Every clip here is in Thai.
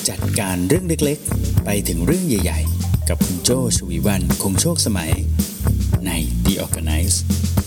จัดการเรื่องเล็กๆไปถึงเรื่องใหญ่ๆกับคุณโจชวีวรรณคงโชคสมัยใน The Organize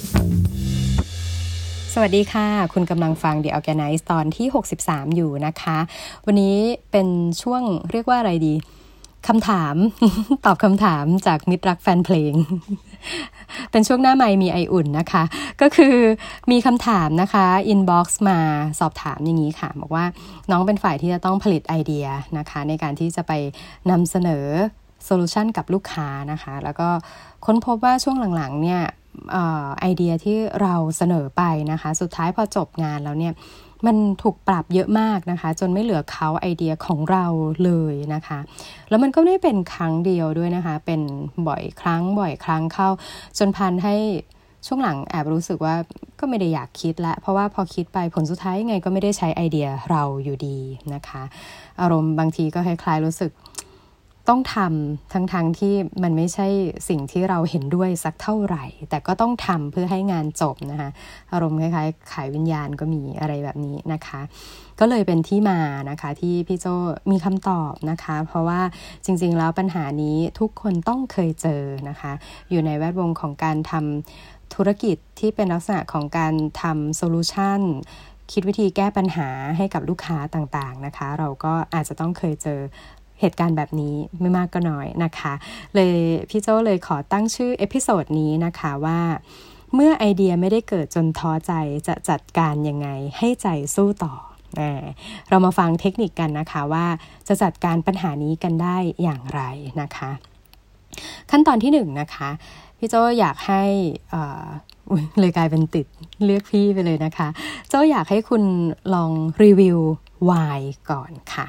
สวัสดีค่ะคุณกำลังฟัง The Organize ตอนที่63อยู่นะคะวันนี้เป็นช่วงเรียกว่าอะไรดีคำถาม ตอบคำถามจากมิตรรักแฟนเพลง เป็นช่วงหน้าไมค์มีไออุ่นนะคะก็คือมีคำถามนะคะอินบ็อกซ์มาสอบถามอย่างนี้ค่ะบอกว่าน้องเป็นฝ่ายที่จะต้องผลิตไอเดียนะคะในการที่จะไปนำเสนอโซลูชันกับลูกค้านะคะแล้วก็ค้นพบว่าช่วงหลังๆเนี่ยไอเดียที่เราเสนอไปนะคะสุดท้ายพอจบงานแล้วเนี่ยมันถูกปรับเยอะมากนะคะจนไม่เหลือเขาไอเดียของเราเลยนะคะแล้วมันก็ไม่ได้เป็นครั้งเดียวด้วยนะคะเป็นบ่อยครั้งเข้าจนพันให้ช่วงหลังแอบรู้สึกว่าก็ไม่ได้อยากคิดละเพราะว่าพอคิดไปผลสุดท้ายยังไงก็ไม่ได้ใช้ไอเดียเราอยู่ดีนะคะอารมณ์บางทีก็คล้ายๆรู้สึกต้องทำทั้งที่มันไม่ใช่สิ่งที่เราเห็นด้วยสักเท่าไหร่แต่ก็ต้องทำเพื่อให้งานจบนะคะอารมณ์คล้ายๆขายวิญญาณก็มีอะไรแบบนี้นะคะก็เลยเป็นที่มานะคะที่พี่โจมีคำตอบนะคะเพราะว่าจริงๆแล้วปัญหานี้ทุกคนต้องเคยเจอนะคะอยู่ในแวดวงของการทำธุรกิจที่เป็นลักษณะของการทำโซลูชันคิดวิธีแก้ปัญหาให้กับลูกค้าต่างๆนะคะเราก็อาจจะต้องเคยเจอเหตุการณ์แบบนี้ไม่มากก็น้อยนะคะเลยพี่โจ้เลยขอตั้งชื่อเอพิโซดนี้นะคะว่าเมื่อไอเดียไม่ได้เกิดจนท้อใจจะจัดการยังไงให้ใจสู้ต่อเรามาฟังเทคนิคกันนะคะว่าจะจัดการปัญหานี้กันได้อย่างไรนะคะขั้นตอนที่1นะคะพี่โจ้อยากให้เลยกลายเป็นติดเรียกพี่ไปเลยนะคะโจ้อยากให้คุณลองรีวิว why ก่อนค่ะ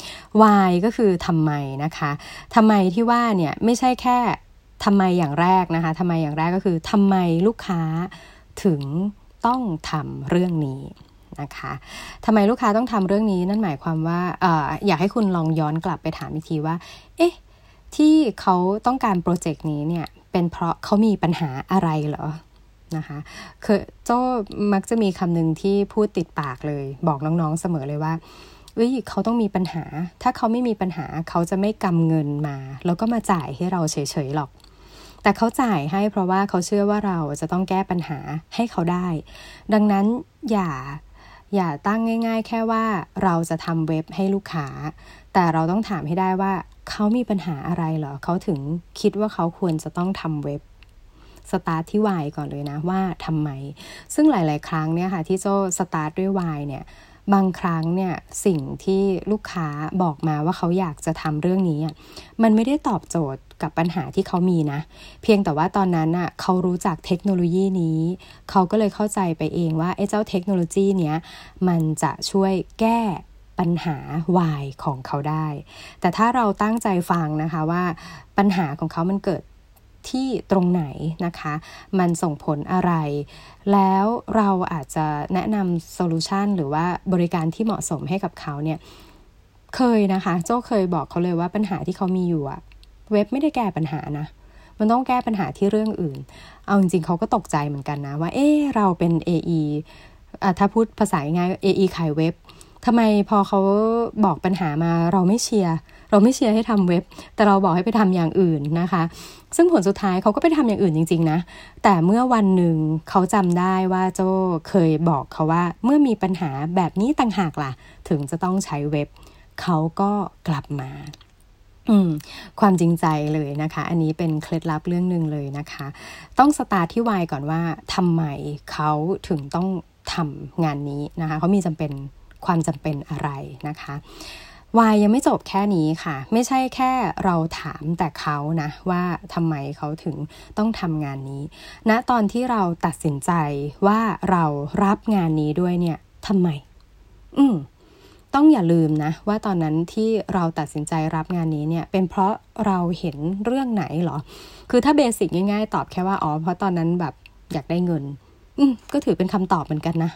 why ก็คือทำไมนะคะทำไมที่ว่าเนี่ยไม่ใช่แค่ทำไมอย่างแรกนะคะทำไมอย่างแรกก็คือทำไมลูกค้าถึงต้องทำเรื่องนี้นะคะทำไมลูกค้าต้องทำเรื่องนี้นั่นหมายความว่าอยากให้คุณลองย้อนกลับไปถามอีกทีว่าเอ๊ะที่เขาต้องการโปรเจกต์นี้เนี่ยเป็นเพราะเขามีปัญหาอะไรเหรอนะคะคือโจ้มักจะมีคำหนึ่งที่พูดติดปากเลยบอกน้องๆเสมอเลยว่าเขาต้องมีปัญหาถ้าเขาไม่มีปัญหาเขาจะไม่กำเงินมาแล้วก็มาจ่ายให้เราเฉยๆหรอกแต่เขาจ่ายให้เพราะว่าเขาเชื่อว่าเราจะต้องแก้ปัญหาให้เขาได้ดังนั้นอย่าตั้งง่ายๆแค่ว่าเราจะทำเว็บให้ลูกค้าแต่เราต้องถามให้ได้ว่าเขามีปัญหาอะไรเหรอเขาถึงคิดว่าเขาควรจะต้องทำเว็บสตาร์ทที่ why ก่อนเลยนะว่าทำไมซึ่งหลายๆครั้งเนี่ยค่ะที่โจ้สตาร์ทด้วย why เนี่ยบางครั้งเนี่ยสิ่งที่ลูกค้าบอกมาว่าเขาอยากจะทำเรื่องนี้มันไม่ได้ตอบโจทย์กับปัญหาที่เขามีนะเพียงแต่ว่าตอนนั้นน่ะเขารู้จักเทคโนโลยีนี้เขาก็เลยเข้าใจไปเองว่าไอ้เจ้าเทคโนโลยีเนี้ยมันจะช่วยแก้ปัญหา why ของเขาได้แต่ถ้าเราตั้งใจฟังนะคะว่าปัญหาของเขามันเกิดที่ตรงไหนนะคะมันส่งผลอะไรแล้วเราอาจจะแนะนำโซลูชันหรือว่าบริการที่เหมาะสมให้กับเขาเนี่ยเคยนะคะโจ้เคยบอกเขาเลยว่าปัญหาที่เขามีอยู่เว็บไม่ได้แก้ปัญหานะมันต้องแก้ปัญหาที่เรื่องอื่นเอาจริงๆเขาก็ตกใจเหมือนกันนะว่าเราเป็น AE ถ้าพูดภาษาง่าย AE ขายเว็บทำไมพอเขาบอกปัญหามาเราไม่เชียร์ให้ทำเว็บแต่เราบอกให้ไปทำอย่างอื่นนะคะซึ่งผลสุดท้ายเขาก็ไปทำอย่างอื่นจริงๆนะแต่เมื่อวันหนึ่งเขาจำได้ว่าโจ้เคยบอกเขาว่าเมื่อมีปัญหาแบบนี้ต่างหากล่ะถึงจะต้องใช้เว็บเขาก็กลับมาความจริงใจเลยนะคะอันนี้เป็นเคล็ดลับเรื่องนึงเลยนะคะต้องสตาร์ทที่ why ก่อนว่าทำไมเขาถึงต้องทำงานนี้นะคะเขามีความจำเป็นอะไรนะคะwhy ยังไม่จบแค่นี้ค่ะไม่ใช่แค่เราถามแต่เขานะว่าทำไมเขาถึงต้องทำงานนี้ณตอนที่เราตัดสินใจว่าเรารับงานนี้ด้วยเนี่ยทำไมต้องอย่าลืมนะว่าตอนนั้นที่เราตัดสินใจรับงานนี้เนี่ยเป็นเพราะเราเห็นเรื่องไหนเหรอคือถ้าเบสิกง่ายๆตอบแค่ว่าเพราะตอนนั้นแบบอยากได้เงินก็ถือเป็นคำตอบเหมือนกันนะ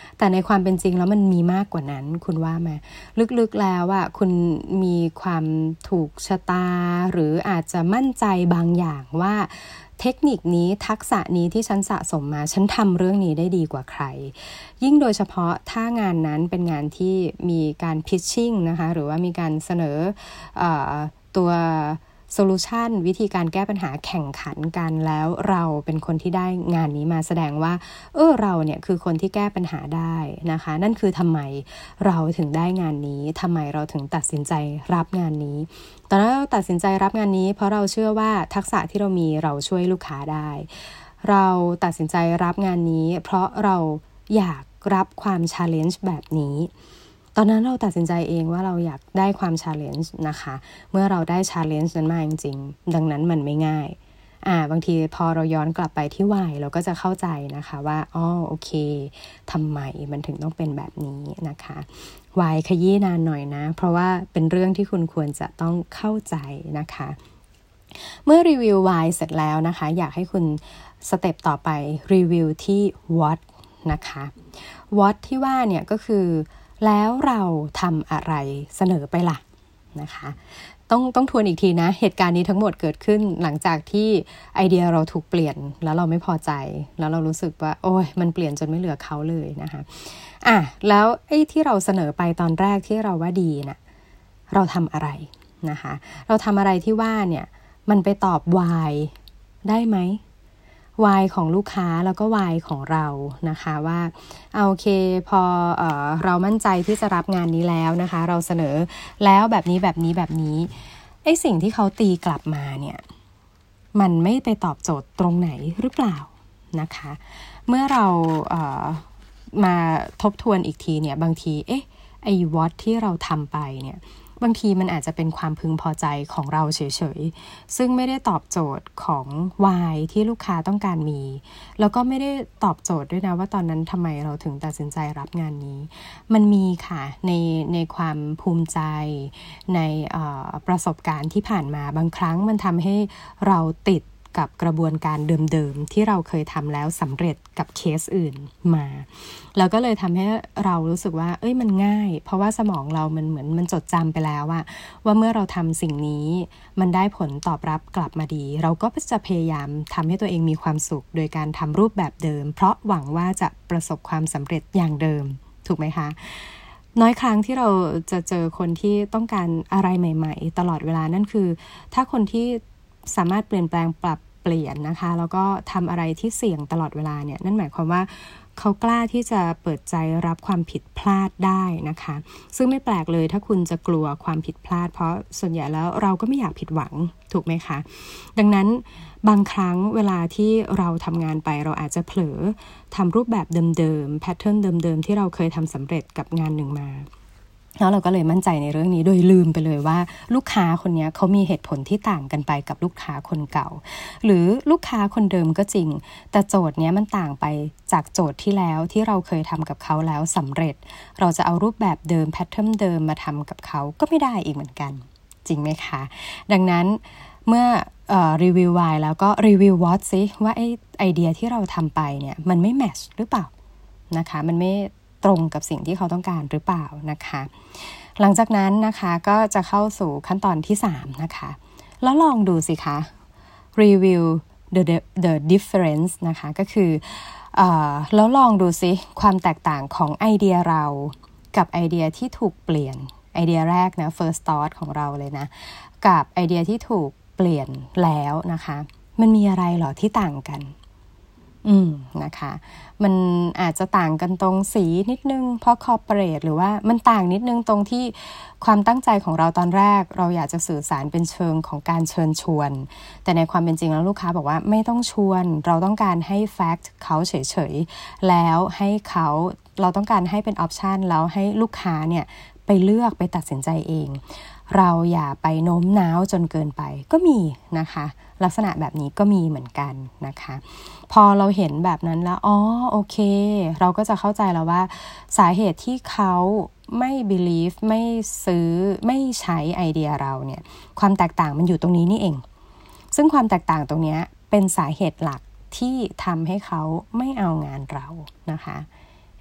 แต่ในความเป็นจริงแล้วมันมีมากกว่านั้นคุณว่าไหมลึกๆแล้วอ่ะคุณมีความถูกชะตาหรืออาจจะมั่นใจบางอย่างว่าเทคนิคนี้ทักษะนี้ที่ฉันสะสมมาฉันทำเรื่องนี้ได้ดีกว่าใครยิ่งโดยเฉพาะถ้างานนั้นเป็นงานที่มีการพิชชิ่งนะคะหรือว่ามีการเสนอตัวโซลูชันวิธีการแก้ปัญหาแข่งขันกันแล้วเราเป็นคนที่ได้งานนี้มาแสดงว่าเราเนี่ยคือคนที่แก้ปัญหาได้นะคะนั่นคือทำไมเราถึงได้งานนี้ทำไมเราถึงตัดสินใจรับงานนี้ตอนนั้นเราตัดสินใจรับงานนี้เพราะเราเชื่อว่าทักษะที่เรามีเราช่วยลูกค้าได้เราตัดสินใจรับงานนี้เพราะเราอยากรับความ challenge แบบนี้ตอนนั้นเราตัดสินใจเองว่าเราอยากได้ความ challenge นะคะเมื่อเราได้ challenge นั้นมาจริงๆดังนั้นมันไม่ง่ายบางทีพอเราย้อนกลับไปที่ why เราก็จะเข้าใจนะคะว่าโอเคทำไมมันถึงต้องเป็นแบบนี้นะคะ why ขยี้นานหน่อยนะเพราะว่าเป็นเรื่องที่คุณควรจะต้องเข้าใจนะคะเมื่อรีวิว why เสร็จแล้วนะคะอยากให้คุณสเต็ปต่อไปรีวิวที่ what นะคะ what ที่ว่าเนี่ยก็คือแล้วเราทำอะไรเสนอไปล่ะนะคะต้องทวนอีกทีนะเหตุการณ์นี้ทั้งหมดเกิดขึ้นหลังจากที่ไอเดียเราถูกเปลี่ยนแล้วเราไม่พอใจแล้วเรารู้สึกว่าโอ้ยมันเปลี่ยนจนไม่เหลือเขาเลยนะคะแล้วไอ้ที่เราเสนอไปตอนแรกที่เราว่าดีนะเราทำอะไรนะคะเราทำอะไรที่ว่าเนี่ยมันไปตอบ why ได้ไหมwhy ของลูกค้าแล้วก็ why ของเรานะคะว่าโอเคพอเรามั่นใจที่จะรับงานนี้แล้วนะคะเราเสนอแล้วแบบนี้ไอ้สิ่งที่เขาตีกลับมาเนี่ยมันไม่ไปตอบโจทย์ตรงไหนหรือเปล่านะคะเมื่อเรามาทบทวนอีกทีเนี่ยบางทีไอ้ what ที่เราทำไปเนี่ยบางทีมันอาจจะเป็นความพึงพอใจของเราเฉยๆซึ่งไม่ได้ตอบโจทย์ของ why ที่ลูกค้าต้องการมีแล้วก็ไม่ได้ตอบโจทย์ด้วยนะว่าตอนนั้นทำไมเราถึงตัดสินใจรับงานนี้มันมีค่ะในความภูมิใจในประสบการณ์ที่ผ่านมาบางครั้งมันทำให้เราติดกับกระบวนการเดิมๆที่เราเคยทำแล้วสำเร็จกับเคสอื่นมาแล้วก็เลยทำให้เรารู้สึกว่ามันง่ายเพราะว่าสมองเรามันเหมือนมันจดจำไปแล้วว่าเมื่อเราทำสิ่งนี้มันได้ผลตอบรับกลับมาดีเราก็จะพยายามทำให้ตัวเองมีความสุขโดยการทำรูปแบบเดิมเพราะหวังว่าจะประสบความสำเร็จอย่างเดิมถูกไหมคะน้อยครั้งที่เราจะเจอคนที่ต้องการอะไรใหม่ๆตลอดเวลานั่นคือถ้าคนที่สามารถเปลี่ยนแปลงปรับเปลี่ยนนะคะแล้วก็ทำอะไรที่เสี่ยงตลอดเวลาเนี่ยนั่นหมายความว่าเขากล้าที่จะเปิดใจรับความผิดพลาดได้นะคะซึ่งไม่แปลกเลยถ้าคุณจะกลัวความผิดพลาดเพราะส่วนใหญ่แล้วเราก็ไม่อยากผิดหวังถูกไหมคะดังนั้นบางครั้งเวลาที่เราทำงานไปเราอาจจะเผลอทำรูปแบบเดิมๆแพทเทิร์นเดิมๆที่เราเคยทำสำเร็จกับงานหนึ่งมาแล้วเราก็เลยมั่นใจในเรื่องนี้โดยลืมไปเลยว่าลูกค้าคนนี้เขามีเหตุผลที่ต่างกันไปกับลูกค้าคนเก่าหรือลูกค้าคนเดิมก็จริงแต่โจทย์นี้มันต่างไปจากโจทย์ที่แล้วที่เราเคยทำกับเขาแล้วสำเร็จเราจะเอารูปแบบเดิมแพทเทิร์นเดิมมาทำกับเขาก็ไม่ได้อีกเหมือนกันจริงไหมคะดังนั้นเมื่อรีวิว why แล้วก็รีวิว what ซิว่าไอเดียที่เราทำไปเนี่ยมันไม่แมทช์หรือเปล่านะคะมันไม่ตรงกับสิ่งที่เขาต้องการหรือเปล่านะคะหลังจากนั้นนะคะก็จะเข้าสู่ขั้นตอนที่3นะคะแล้วลองดูสิคะ review the difference นะคะก็คือแล้วลองดูสิความแตกต่างของไอเดียเรากับไอเดียที่ถูกเปลี่ยนไอเดียแรกนะ first thought ของเราเลยนะกับไอเดียที่ถูกเปลี่ยนแล้วนะคะมันมีอะไรหรอที่ต่างกันนะคะมันอาจจะต่างกันตรงสีนิดนึงเพราะคอร์ปอเรทหรือว่ามันต่างนิดนึงตรงที่ความตั้งใจของเราตอนแรกเราอยากจะสื่อสารเป็นเชิงของการเชิญชวนแต่ในความเป็นจริงแล้วลูกค้าบอกว่าไม่ต้องชวนเราต้องการให้แฟกต์เขาเฉยๆแล้วให้เราต้องการให้เป็นออปชันแล้วให้ลูกค้าเนี่ยไปเลือกไปตัดสินใจเองเราอย่าไปโน้มน้าวจนเกินไปก็มีนะคะลักษณะแบบนี้ก็มีเหมือนกันนะคะพอเราเห็นแบบนั้นแล้วโอเคเราก็จะเข้าใจแล้วว่าสาเหตุที่เขาไม่ believe ไม่ซื้อไม่ใช้ไอเดียเราเนี่ยความแตกต่างมันอยู่ตรงนี้นี่เองซึ่งความแตกต่างตรงนี้เป็นสาเหตุหลักที่ทำให้เขาไม่เอางานเรานะคะ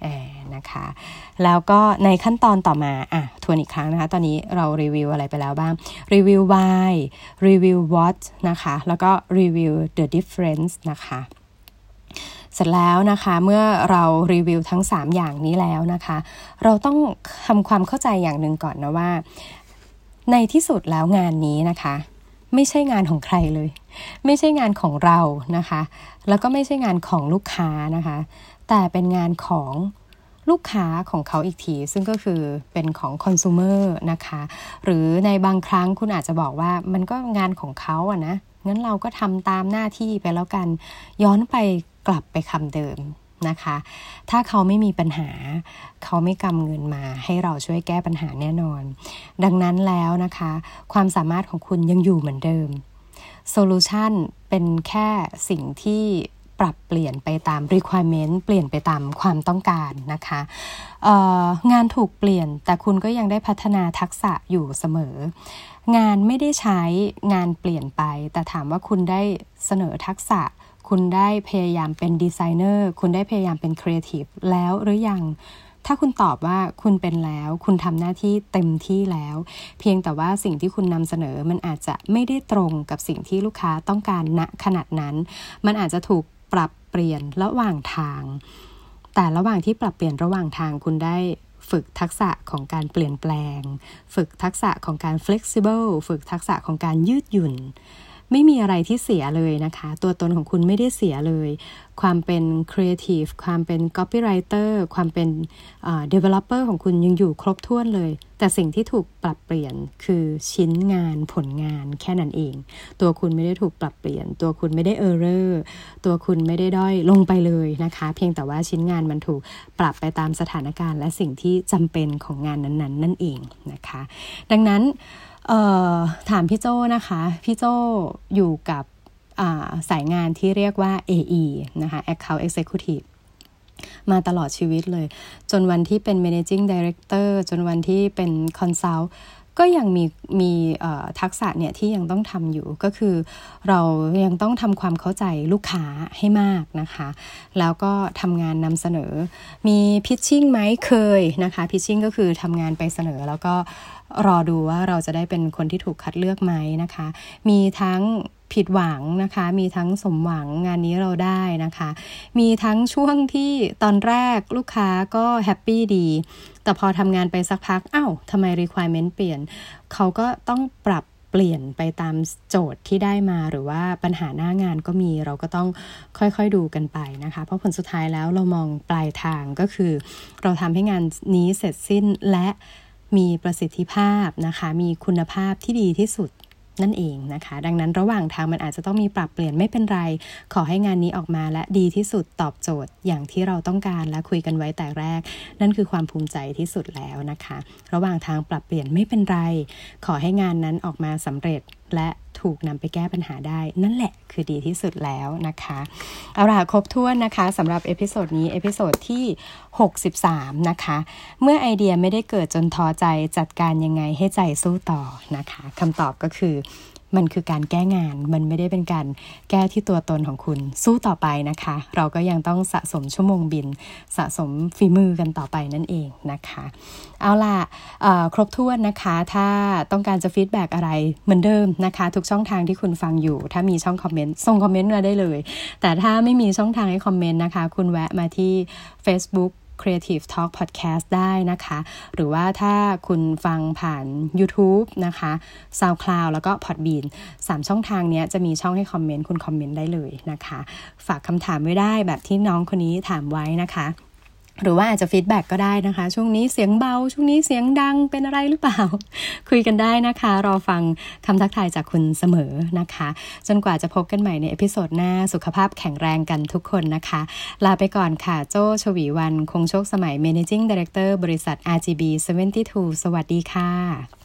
นะคะแล้วก็ในขั้นตอนต่อมาทวนอีกครั้งนะคะตอนนี้เรารีวิวอะไรไปแล้วบ้างรีวิว why รีวิว what นะคะแล้วก็รีวิว the difference นะคะเสร็จแล้วนะคะเมื่อเรารีวิวทั้ง3อย่างนี้แล้วนะคะเราต้องทำความเข้าใจอย่างหนึ่งก่อนนะว่าในที่สุดแล้วงานนี้นะคะไม่ใช่งานของใครเลยไม่ใช่งานของเรานะคะแล้วก็ไม่ใช่งานของลูกค้านะคะแต่เป็นงานของลูกค้าของเขาอีกทีซึ่งก็คือเป็นของคอน sumer นะคะหรือในบางครั้งคุณอาจจะบอกว่ามันก็งานของเขาอะนะงั้นเราก็ทำตามหน้าที่ไปแล้วกันย้อนไปกลับไปคำเดิมนะคะถ้าเขาไม่มีปัญหาเขาไม่กำเงินมาให้เราช่วยแก้ปัญหาแน่นอนดังนั้นแล้วนะคะความสามารถของคุณยังอยู่เหมือนเดิมโซลูชันเป็นแค่สิ่งที่ปรับเปลี่ยนไปตาม requirement เปลี่ยนไปตามความต้องการนะคะงานถูกเปลี่ยนแต่คุณก็ยังได้พัฒนาทักษะอยู่เสมองานไม่ได้ใช้งานเปลี่ยนไปแต่ถามว่าคุณได้เสนอทักษะคุณได้พยายามเป็นดีไซเนอร์คุณได้พยายามเป็นครีเอทีฟแล้วหรือยังถ้าคุณตอบว่าคุณเป็นแล้วคุณทำหน้าที่เต็มที่แล้วเพียงแต่ว่าสิ่งที่คุณนำเสนอมันอาจจะไม่ได้ตรงกับสิ่งที่ลูกค้าต้องการณขนาดนั้นมันอาจจะถูกปรับเปลี่ยนระหว่างทางแต่ระหว่างที่ปรับเปลี่ยนระหว่างทางคุณได้ฝึกทักษะของการเปลี่ยนแปลงฝึกทักษะของการ flexible ฝึกทักษะของการยืดหยุ่นไม่มีอะไรที่เสียเลยนะคะตัวตนของคุณไม่ได้เสียเลยความเป็นครีเอทีฟความเป็น copywriter ความเป็นdeveloper ของคุณยังอยู่ครบถ้วนเลยแต่สิ่งที่ถูกปรับเปลี่ยนคือชิ้นงานผลงานแค่นั้นเองตัวคุณไม่ได้ถูกปรับเปลี่ยนตัวคุณไม่ได้errorตัวคุณไม่ได้ด้อยลงไปเลยนะคะเพียงแต่ว่าชิ้นงานมันถูกปรับไปตามสถานการณ์และสิ่งที่จำเป็นของงานนั้นๆนั่นเองนะคะดังนั้นถามพี่โจ้นะคะพี่โจ้อยู่กับสายงานที่เรียกว่า AE นะคะ Account Executive มาตลอดชีวิตเลยจนวันที่เป็น Managing Director จนวันที่เป็น Consult ก็ยังมีทักษะเนี่ยที่ยังต้องทำอยู่ก็คือเรายังต้องทำความเข้าใจลูกค้าให้มากนะคะแล้วก็ทำงานนำเสนอมี pitching ไหมเคยนะคะ pitching ก็คือทำงานไปเสนอแล้วก็รอดูว่าเราจะได้เป็นคนที่ถูกคัดเลือกไหมนะคะมีทั้งผิดหวังนะคะมีทั้งสมหวังงานนี้เราได้นะคะมีทั้งช่วงที่ตอนแรกลูกค้าก็แฮปปี้ดีแต่พอทำงานไปสักพักทำไม requirement เปลี่ยนเขาก็ต้องปรับเปลี่ยนไปตามโจทย์ที่ได้มาหรือว่าปัญหาหน้างานก็มีเราก็ต้องค่อยๆดูกันไปนะคะเพราะผลสุดท้ายแล้วเรามองปลายทางก็คือเราทำให้งานนี้เสร็จสิ้นและมีประสิทธิภาพนะคะมีคุณภาพที่ดีที่สุดนั่นเองนะคะดังนั้นระหว่างทางมันอาจจะต้องมีปรับเปลี่ยนไม่เป็นไรขอให้งานนี้ออกมาและดีที่สุดตอบโจทย์อย่างที่เราต้องการและคุยกันไว้แต่แรกนั่นคือความภูมิใจที่สุดแล้วนะคะระหว่างทางปรับเปลี่ยนไม่เป็นไรขอให้งานนั้นออกมาสำเร็จและถูกนำไปแก้ปัญหาได้นั่นแหละคือดีที่สุดแล้วนะคะเอาล่ะครบถ้วนนะคะสำหรับเอพิโซดนี้เอพิโซดที่63นะคะเมื่อไอเดียไม่ได้เกิดจนท้อใจจัดการยังไงให้ใจสู้ต่อนะคะคำตอบก็คือมันคือการแก้งานมันไม่ได้เป็นการแก้ที่ตัวตนของคุณสู้ต่อไปนะคะเราก็ยังต้องสะสมชั่วโมงบินสะสมฝีมือกันต่อไปนั่นเองนะคะเอาล่ะครบถ้วนนะคะถ้าต้องการจะฟีดแบ็กอะไรเหมือนเดิมนะคะทุกช่องทางที่คุณฟังอยู่ถ้ามีช่องคอมเมนต์ส่งคอมเมนต์มาได้เลยแต่ถ้าไม่มีช่องทางให้คอมเมนต์นะคะคุณแวะมาที่ Facebook Creative Talk Podcast ได้นะคะหรือว่าถ้าคุณฟังผ่าน YouTube นะคะ SoundCloud แล้วก็ Podbean 3 ช่องทางนี้จะมีช่องให้คอมเมนต์คุณคอมเมนต์ได้เลยนะคะฝากคำถามไว้ได้แบบที่น้องคนนี้ถามไว้นะคะหรือว่าอาจจะฟีดแบ็กก็ได้นะคะช่วงนี้เสียงเบาช่วงนี้เสียงดังเป็นอะไรหรือเปล่า คุยกันได้นะคะรอฟังคำทักทายจากคุณเสมอนะคะจนกว่าจะพบกันใหม่ในเอพิโซดหน้าสุขภาพแข็งแรงกันทุกคนนะคะลาไปก่อนค่ะโจ้ชวีวรรณคงโชคสมัย Managing Director บริษัท RGB 72 สวัสดีค่ะ